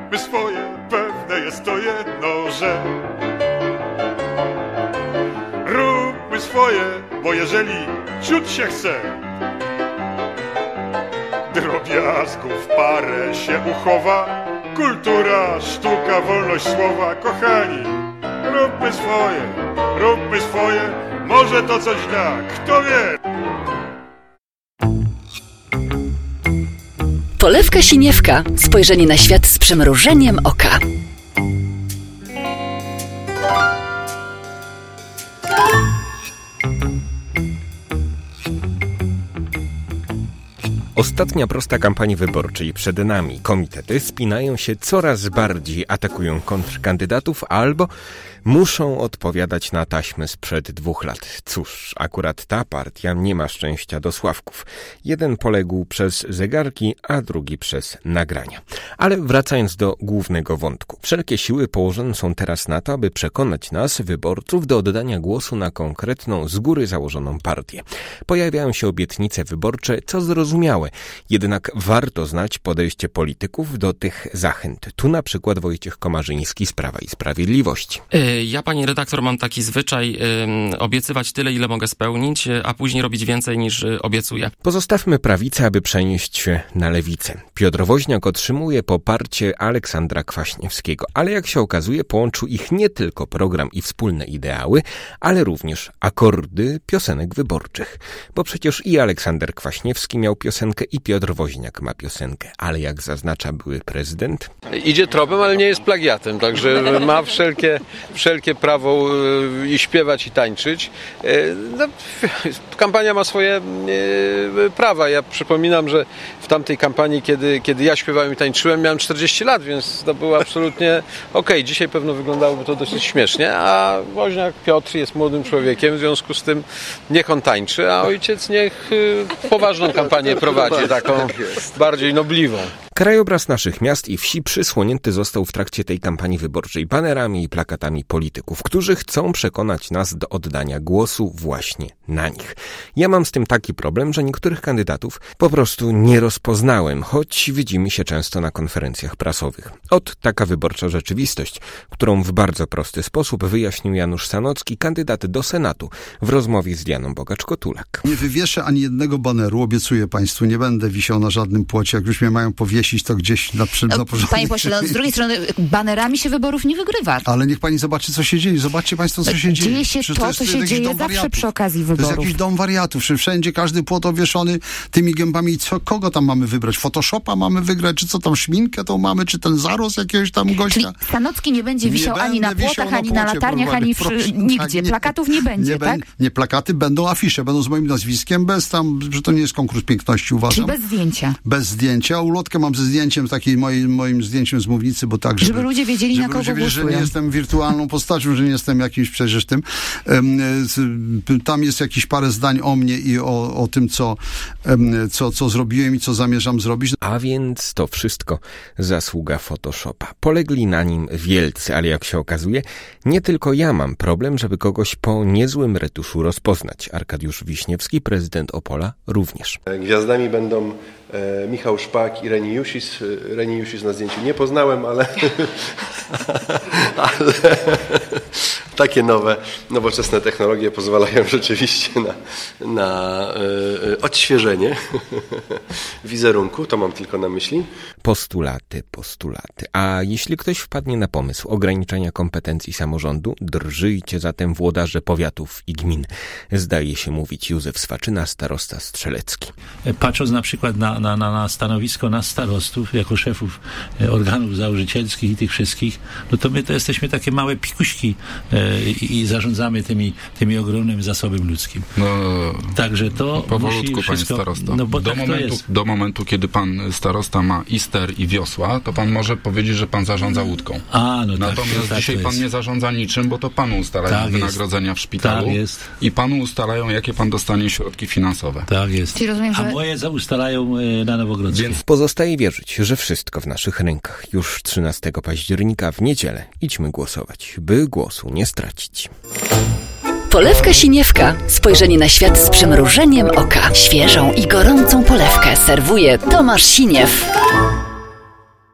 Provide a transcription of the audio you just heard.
Róbmy swoje, pewne jest to jedno, że róbmy swoje, bo jeżeli ciut się chce, drobiazgów parę się uchowa. Kultura, sztuka, wolność słowa, kochani, róbmy swoje, może to coś da, kto wie. Polewka Siniewka. Spojrzenie na świat z przymrużeniem oka. Ostatnia prosta kampanii wyborczej przed nami. Komitety spinają się coraz bardziej, atakują kontrkandydatów albo muszą odpowiadać na taśmy sprzed 2 lat. Cóż, akurat ta partia nie ma szczęścia do sławków. Jeden poległ przez zegarki, a drugi przez nagrania. Ale wracając do głównego wątku. Wszelkie siły położone są teraz na to, aby przekonać nas, wyborców, do oddania głosu na konkretną, z góry założoną partię. Pojawiają się obietnice wyborcze, co zrozumiałe. Jednak warto znać podejście polityków do tych zachęt. Tu na przykład Wojciech Komarzyński z Prawa i Sprawiedliwości. Ja, pani redaktor, mam taki zwyczaj obiecywać tyle, ile mogę spełnić, a później robić więcej niż obiecuję. Pozostawmy prawicę, aby przenieść się na lewicę. Piotr Woźniak otrzymuje poparcie Aleksandra Kwaśniewskiego, ale jak się okazuje, połączył ich nie tylko program i wspólne ideały, ale również akordy piosenek wyborczych. Bo przecież i Aleksander Kwaśniewski miał piosenkę, i Piotr Woźniak ma piosenkę, ale jak zaznacza były prezydent, idzie tropem, ale nie jest plagiatem, także ma wszelkie prawo i śpiewać, i tańczyć. No, kampania ma swoje prawa. Ja przypominam, że w tamtej kampanii, kiedy ja śpiewałem i tańczyłem, miałem 40 lat, więc to było absolutnie okej. Dzisiaj pewno wyglądałoby to dosyć śmiesznie, a Woźniak Piotr jest młodym człowiekiem, w związku z tym niech on tańczy, a ojciec niech poważną kampanię prowadzi, taką bardziej nobliwą. Krajobraz naszych miast i wsi przysłonięty został w trakcie tej kampanii wyborczej banerami i plakatami polityków, którzy chcą przekonać nas do oddania głosu właśnie na nich. Ja mam z tym taki problem, że niektórych kandydatów po prostu nie rozpoznałem, choć widzimy się często na konferencjach prasowych. Ot taka wyborcza rzeczywistość, którą w bardzo prosty sposób wyjaśnił Janusz Sanocki, kandydat do Senatu, w rozmowie z Dianą Bogacz-Kotulak. Nie wywieszę ani jednego baneru, obiecuję państwu, nie będę wisiał na żadnym płocie, jak już mnie mają powiesić, to gdzieś na porządek. Panie pośle, z drugiej strony banerami się wyborów nie wygrywa. Ale niech pani zobaczy, co się dzieje. Zobaczcie państwo, co się dzieje. Dzieje się to, co się dzieje zawsze przy okazji wyborów. To jest jakiś dom wariatów. Wszędzie każdy płot owieszony tymi gębami. Kogo tam mamy wybrać? Photoshopa mamy wygrać? Czy co tam, szminkę tą mamy? Czy ten zaros jakiegoś tam gościa? Czyli Sanocki nie będzie wisiał ani na płotach, ani na latarniach, ani nigdzie. Plakatów nie będzie, tak? Nie, plakaty, będą afisze. Będą z moim nazwiskiem, bez tam, że to nie jest konkurs piękności, uważam. Czyli bez zdjęcia. Bez zdjęcia. Ulotkę mam ze zdjęciem, takiej moim zdjęciem z mównicy, bo tak, żeby ludzie wiedzieli, na kogo głosują. Że nie jestem wirtualną postacią, że nie jestem jakimś przecież tym. Tam jest jakieś parę zdań o mnie i o tym, co zrobiłem i co zamierzam zrobić. A więc to wszystko zasługa Photoshopa. Polegli na nim wielcy, ale jak się okazuje, nie tylko ja mam problem, żeby kogoś po niezłym retuszu rozpoznać. Arkadiusz Wiśniewski, prezydent Opola, również. Gwiazdami będą Michał Szpak i Reni Jusis. Reni Jusis na zdjęciu nie poznałem, ale takie nowoczesne technologie pozwalają rzeczywiście na odświeżenie wizerunku. To mam tylko na myśli. Postulaty. A jeśli ktoś wpadnie na pomysł ograniczenia kompetencji samorządu, drżyjcie zatem włodarze powiatów i gmin. Zdaje się mówić Józef Swaczyna, starosta strzelecki. Patrząc na przykład na stanowisko nas starostów, jako szefów organów założycielskich i tych wszystkich, no to my to jesteśmy takie małe pikuśki i zarządzamy tymi ogromnym zasobem ludzkim. No, także to powolutku, musi wszystko, panie starosta. No bo do momentu, kiedy pan starosta ma i ster, i wiosła, to pan może powiedzieć, że pan zarządza łódką. Natomiast dzisiaj pan nie zarządza niczym, bo to panu ustalają wynagrodzenia w szpitalu i panu ustalają, jakie pan dostanie środki finansowe. Tak jest. Czyli rozumiem, że... A moje ustalają na Nowogrodzkiej. Więc pozostaje wierzyć, że wszystko w naszych rękach. Już 13 października w niedzielę idźmy głosować, by głosu nie stracić. Polewka Siniewka. Spojrzenie na świat z przymrużeniem oka. Świeżą i gorącą polewkę serwuje Tomasz Siniew.